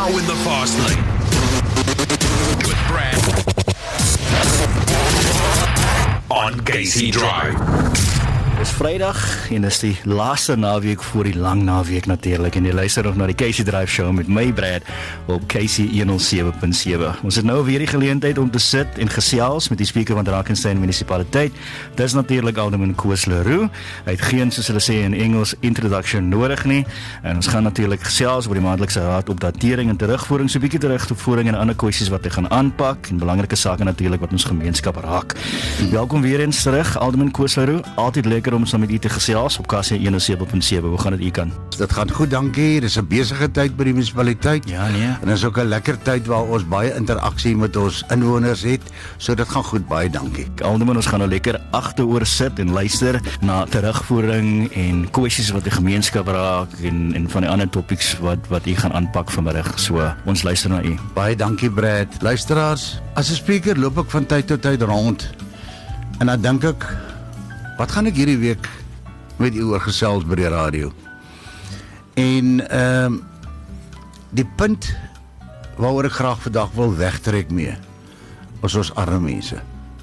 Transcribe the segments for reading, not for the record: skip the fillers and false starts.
Now in the fast lane with Brad on Casey Drive. Dis Vrydag en dis die laaste naweek voor die lang naweek natuurlik en jy luister nog na die Casey Drive show met my Brad op Casey 107.7. Ons het nou weer die geleentheid om te sit en gesels met die speaker van Drakensberg munisipaliteit. Dis natuurlik Alderman Koos Leroux. Hy het geen, soos hulle sê in Engels, introduction nodig nie en ons gaan natuurlik gesels oor die maandelikse raad opdatering en terugvoering, so 'n bietjie terugvoering en ander kwessies wat hy gaan aanpak en belangrike sake natuurlik wat ons gemeenskap raak. Welkom weer eens terug Alderman Koos Leroux. Altyd lekker om saam met u te gesels op Casey 107.7. Hoe gaan dit u kan? Dit gaan goed, dankie. Dis 'n besige tyd by die munisipaliteit. Ja, nee. En dis ook 'n lekker tyd waar ons baie interaksie met ons inwoners het. So dit gaan goed, baie dankie. Alderman, ons gaan nou lekker agteroor sit en luister na terugvoering en kwessies wat die gemeenskap raak en van die ander topics wat u gaan aanpak vanmiddag. So ons luister na u. Baie dankie, Brad. Luisteraars, as 'n speaker loop ek van tyd tot tyd rond. En dan dink ek, wat gaan ek hierdie week met u oor gesels by die radio? En die punt waaroor ek graag vandag wil wegtrek mee, is ons arme mense.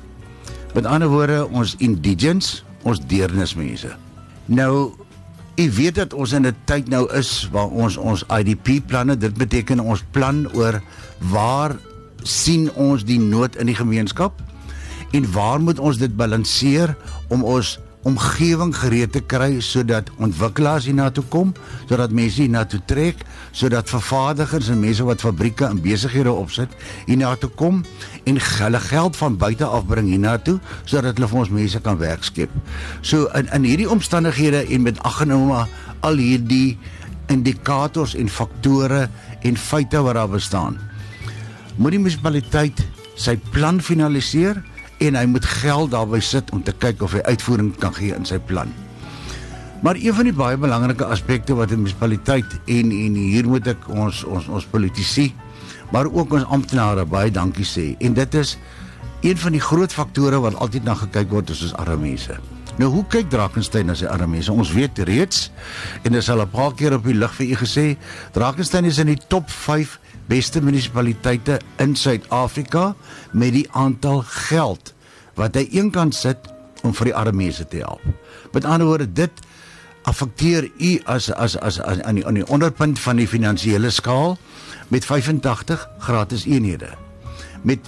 Met ander woorde, ons indigens, ons deernismense. Nou, u weet dat ons in 'n tyd nou is waar ons IDP-planne, dit beteken ons plan oor waar sien ons die nood in die gemeenskap en waar moet ons dit balanseer om ons omgewing gereed te kry sodat ontwikkelaars hiernatoe kom, sodat mense hiernatoe trek, sodat vervaardigers en mense wat fabrieke en besighede opsit hiernatoe kom en hulle geld van buite afbring hiernatoe sodat hulle vir ons mense kan werk skep. So in hierdie omstandighede en met aggenome al hierdie indikators en faktore en feite wat daar bestaan, moet die munisipaliteit sy plan finaliseer en hy moet geld daarby sit om te kyk of hy uitvoering kan gee in sy plan. Maar een van die baie belangrike aspekte wat die munisipaliteit en hier moet ek ons politici, maar ook ons amptenare baie dankie sê, en dit is een van die groot faktore wat altyd na gekyk word, is ons arme mense. Nou, hoe kyk Drakensberg na sy arme mense? Ons weet reeds, en dis al 'n paar keer op die lig vir u gesê, Drakensberg is in die top 5 beste munisipaliteite in Suid-Afrika met die aantal geld wat hy eenkant sit om vir die arme mense te help. Met ander woorde, dit affekteer u as aan die onderpunt van die finansiële skaal met 85 gratis eenhede, met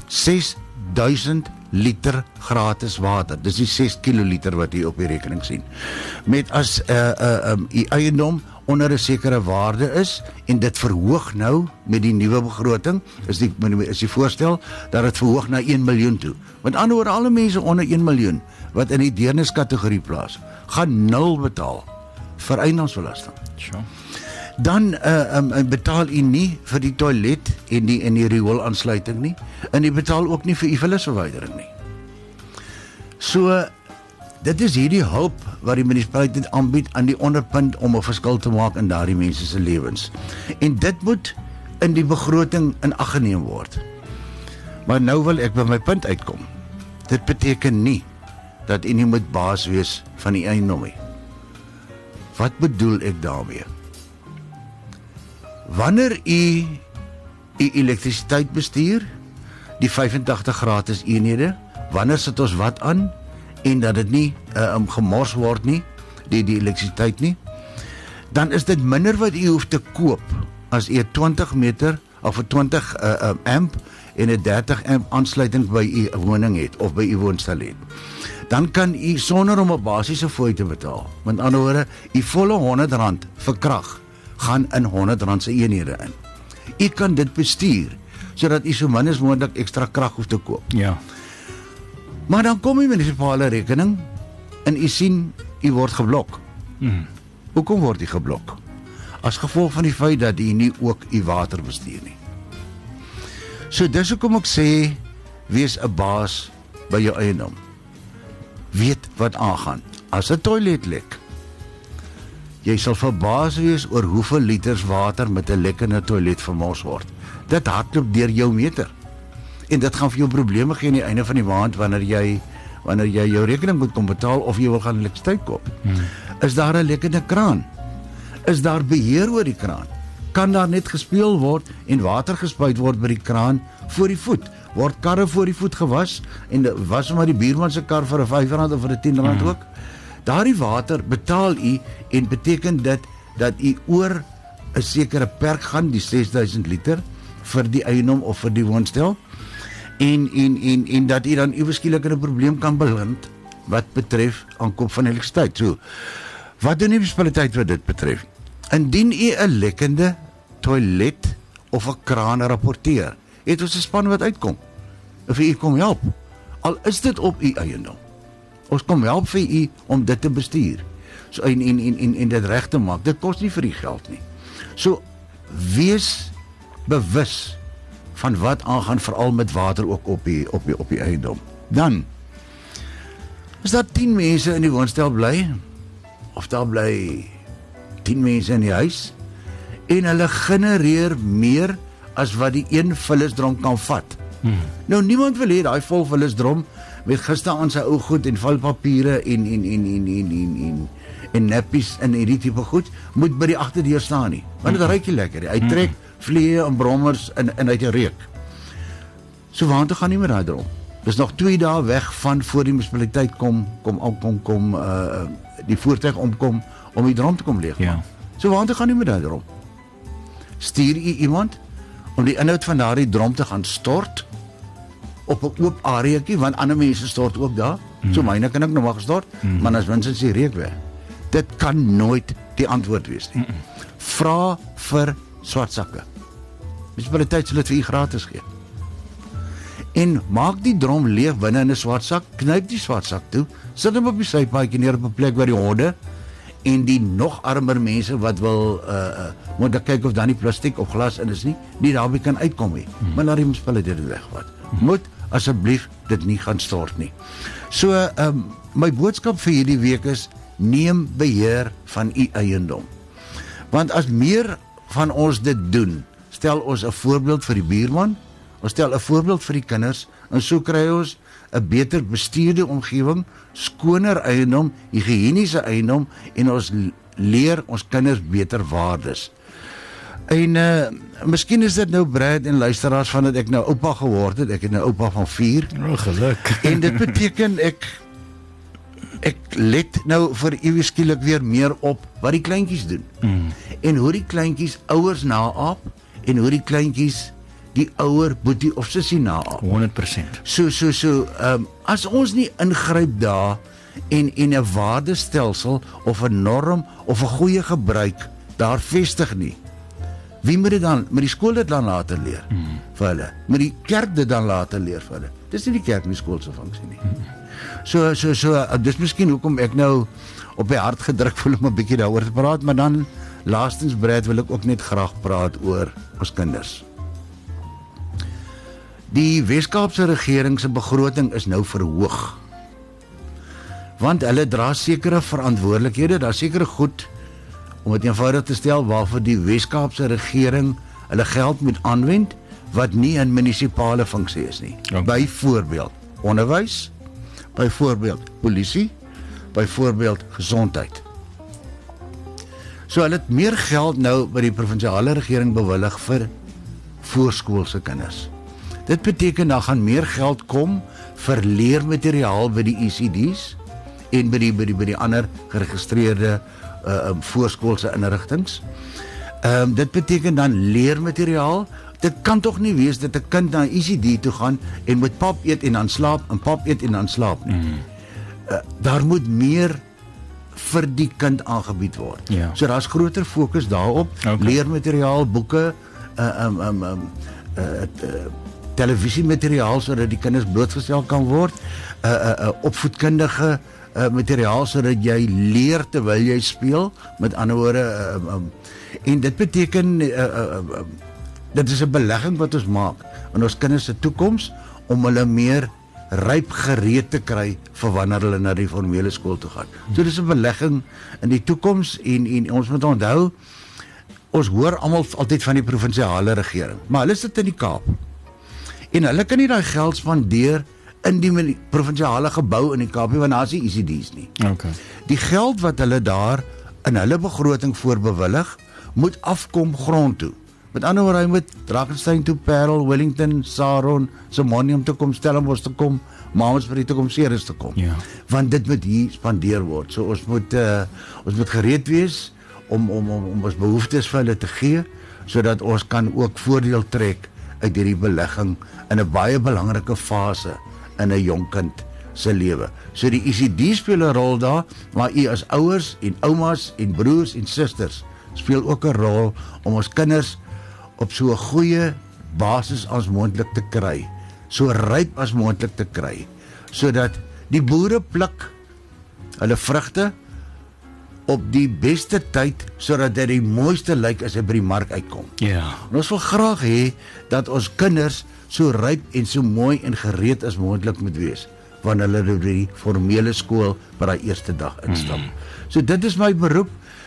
6000 liter gratis water, dis die 6 kiloliter wat jy op die rekening sien, met as die eiendom onder 'n sekere waarde is, en dit verhoog nou met die nuwe begroting, is die voorstel dat dit verhoog na 1 miljoen toe. Want ander oor alle mense onder 1 miljoen wat in die deerniskategorie plaas, gaan 0 betaal vir eiendomsbelasting. Sure. Dan betaal u nie vir die toilet en die rioolaansluiting nie, en u betaal ook nie vir u vullisverwydering nie. So dit is hierdie hulp wat die munisipaliteit aanbied aan die onderpunt om 'n verskil te maak in daardie mense se lewens. En dit moet in die begroting in ag geneem word. Maar nou wil ek by my punt uitkom. Dit beteken nie dat u nie moet baas wees van die eiendom nie. Wat bedoel ek daarmee? Wanneer u elektrisiteit bestuur, die 85 gratis eenhede, wanneer sit ons wat aan en dat dit nie gemors word nie, die elektrisiteit nie, dan is dit minder wat u hoef te koop as u 20 meter of 'n 20 amp en 'n 30 amp aansluiting by u woning het of by u woonstel het. Dan kan u sonder om 'n basiese fooi te betaal, met ander woorde, u volle R100 vir krag gaan in R100 se eenhede in. U kan dit bestuur sodat u so min as moontlik ekstra krag hoef te koop. Ja. Maar dan kom die munisipale rekening en u sien, u word geblok. Hoekom word u geblok? As gevolg van die feit dat u nie ook u water bestuur nie. So dis hoekom ek sê, wees 'n baas by jou eiendom. Weet wat aangaan. As 'n toilet lek, jy sal verbaas wees oor hoeveel liters water met 'n lek in 'n toilet vermors word. Dit hardloop deur jou meter. En dit gaan vir jou probleme gee aan die einde van die maand wanneer jy jou rekening moet kom betaal of jy wil gaan elektrisiteit koop. Is daar 'n lekkende kraan? Is daar beheer oor die kraan? kan daar net gespeel word en water gespuit word by die kraan voor die voet. Word karre voor die voet gewas en was maar die buurman se kar vir 'n R5 of vir 'n R10 ook. Daardie water betaal u en beteken dit dat u oor 'n sekere perk gaan, die 6000 liter vir die eiendom of vir die woonstel en dat u dan iewers skielik in 'n probleem kan beland wat betref aankoop van elektrisiteit. So, wat doen die munisipaliteit wat dit betref? Indien u 'n lekkende toilet of 'n kraan rapporteer, het ons 'n span wat uitkom. Of u kom help. Al is dit op u eiendom. Ons kom help vir u om dit te bestuur. So en dit reg te maak. Dit kos nie vir u geld nie. So wees bewus van wat aangaan veral met water ook op die eiendom. Dan as daar 10 mense in die woonstel bly of daar bly 10 mense in die huis en hulle genereer meer as wat die een vullisdrom kan vat. Nou niemand wil hê daai vol vullisdrom met gister aan sy ou goed en valpapiere en nappies en hierdie tipe goed moet by die agterdeur staan nie. Want dit ruik nie lekker nie. Hy trek vliee en brommers en uit die reuk. So waartoe gaan nie met daai drom? Dis nog 2 dae weg van voor die munisipaliteit kom die voertuig omkom om die drom te kom leeg. Ja. So waartoe gaan nie met daai drom? Stuur u iemand om die inhoud van daardie drom te gaan stort op 'n oop areaetjie, want ander mense stort ook daar. So myne kan ek nog maar gestort, maar as minstens die reuk weg. Dit kan nooit die antwoord wees nie. Vra vir swart sakke. Munisipaliteit sal dit vir u gratis gee. En maak die drom leeg binne in 'n swart sak, knyp die swart sak toe, sit hom op die sypaadjie neer op 'n plek waar die honde en die nog armer mense wat wil moet kyk of daar nie plastiek of glas in is nie daarby kan uitkom nie. Maar laat die munisipaliteit dit wegvat. Moet asseblief dit nie gaan stort nie. So my boodskap vir hierdie week is neem beheer van u eiendom. Want as meer van ons dit doen, stel ons 'n voorbeeld vir die buurman, ons stel 'n voorbeeld vir die kinders en so kry ons 'n beter bestuurde omgewing, skoner eiendom, higiëniese eiendom en ons leer ons kinders beter waardes. En miskien is dit nou Brad en luisteraars van dat ek nou oupa geword het. Ek het nou oupa van 4. Oh, geluk. En dit beteken ek let nou vir ewig skielik weer meer op wat die kleintjies doen. En hoe die kleintjies ouers naap en hoe die kleintjies die ouer boetie of sussie naap. 100%. So as ons nie ingryp daar en 'n waardestelsel of 'n norm of 'n goeie gebruik daar vestig nie. Wie moet dit dan met die skool dit dan later leer vir hulle? Met die kerk dit dan later leer vir hulle? Dis nie die kerk nie skool se funksie nie. So dis miskien hoekom ek nou op my hart gedruk voel om 'n bietjie daaroor te praat, maar dan laastens Brad wil ek ook net graag praat oor ons kinders. Die Wes-Kaapse regering se begroting is nou verhoog. Want hulle dra sekere verantwoordelikhede, daar sekere goed om dit eenvoudig te stel waarvoor die Wes-Kaapse regering hulle geld moet aanwend wat nie 'n munisipale funksie is nie. Okay. Byvoorbeeld onderwys, byvoorbeeld polisie, byvoorbeeld gesondheid. So hulle het meer geld nou by die provinsiale regering bewillig vir voorskoolse kinders. Dit beteken daar gaan meer geld kom vir leermateriaal by die ECD's en by die ander geregistreerde voorskoolse inrigtinge. Dit beteken dan leermateriaal. Dit kan tog nie wees dat 'n kind na 'n ECD toe gaan en moet pap eet en dan slaap en pap eet en dan slaap nie. Daar moet meer vir die kind aangebied word. Ja. So daar's groter fokus daarop. Okay. Leermateriaal, boeke, televisiemateriaal sodat die kinders blootgestel kan word, opvoedkundige materiaal sodat jy leer terwyl jy speel, met ander woorde en dit beteken dit is 'n belegging wat ons maak in ons kinders se toekoms om hulle meer ryp gereed te kry vir wanneer hulle na die formele skool toe gaan. So dis 'n belegging in die toekoms en ons moet onthou ons hoor almal altyd van die provinsiale regering, maar hulle sit in die Kaap. En hulle kan nie daai geld spandeer in die provinsiale gebou in die Kaap nie, want daar is nie ECD's nie. Okay. Die geld wat hulle daar in hulle begroting voor bewillig, moet afkom grond toe. Met ander woorde, hy moet Drakensberg toe, Parel, Wellington, Saron, Simonium toe kom, Stellenbosch toe kom, Mamasbury toe kom, Ceres toe kom. Ja. Want dit moet hier spandeer word. So ons moet gereed wees om ons behoeftes vir hulle te gee, sodat ons kan ook voordeel trek uit hierdie belegging in 'n baie belangrike fase in 'n jong kind se lewe. So die ECD speel 'n rol daar, maar u as ouers en oumas en broers en susters speel ook 'n rol om ons kinders op so 'n goeie basis as moontlik te kry, so ryp as moontlik te kry, sodat die boere pluk hulle vrugte op die beste tyd, sodat dit die mooiste lyk as hy by die mark uitkom. Ja. En ons wil graag hê dat ons kinders so ryp en so mooi en gereed as moontlik moet wees wanneer hulle by die formele skool by daai eerste dag instap. So dit is my beroep.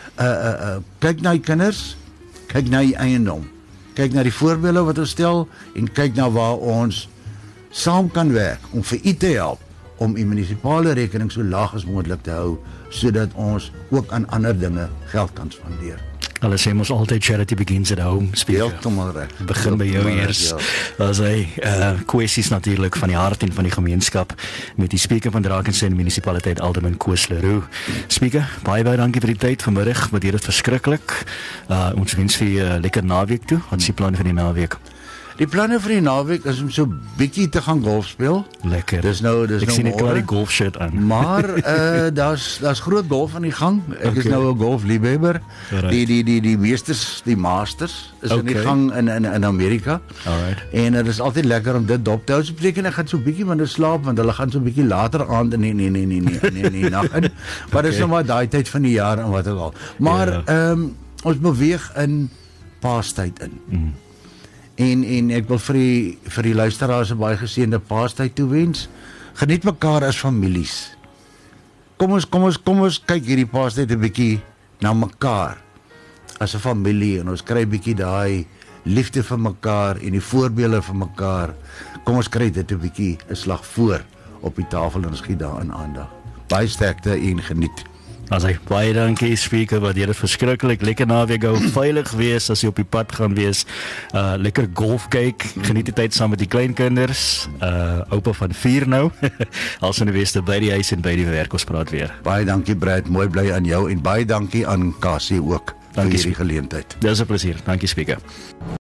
Kyk na die kinders, kyk na die eiendom, kyk na die voorbeelde wat ons stel en kyk na waar ons saam kan werk om vir u te help om die munisipale rekening so laag as moontlik te hou, sodat ons ook aan ander dinge geld kan spandeer. Hulle sê mos altyd charity begins at home, Speaker. Heeltemal reg. Begin by jou eers. Daar's kwessies natuurlik van die hart en van die gemeenskap met die Speaker van Drakensberg munisipaliteit Alderman Koos Leroux. Speaker, baie dankie vir die tyd vanmiddag. Waardeer dit verskriklik. Ons wens vir 'n lekker naweek toe. Wat is die planne vir die naweek? Die planne vir die naweek is om so bietjie te gaan golf speel. Lekker. Dis nou Ek sien net môre. klaar die golf shirt aan. Maar daar's groot golf aan die gang. Ek is nou 'n golfliefhebber. Alright. Die meesters, die masters is aan die gang in Amerika. Alright. En dit is altyd lekker om dit dop te hou. So beteken ek gaan so bietjie wanneer slaap, want hulle gaan so bietjie later aand in die nag in. Maar dis nou maar daai tyd van die jaar en wat ook al. Maar ons beweeg in Paastyd in. En ek wil vir die luisteraars 'n baie geseënde Paastyd toewens. Geniet mekaar as families. Kom ons kyk hierdie Paastyd 'n bietjie na mekaar as 'n familie en ons kry bietjie daai liefde vir mekaar en die voorbeelde vir mekaar. Kom ons kry dit 'n bietjie 'n slag voor op die tafel en ons gee daarin aandag. Baie sterkte en geniet. Baie dankie Speaker, waardeer dit verskriklik. Lekker naweek hou, veilig wees as jy op die pad gaan wees. Lekker golf kyk, geniet die tyd saam met die kleinkinders. Oupa van 4 nou. Als in die Weste by die huis en by die werk, ons praat weer. Baie dankie Brad, mooi bly aan jou en baie dankie aan Cassie ook vir hierdie geleentheid. Dis 'n plesier. Dankie Speaker.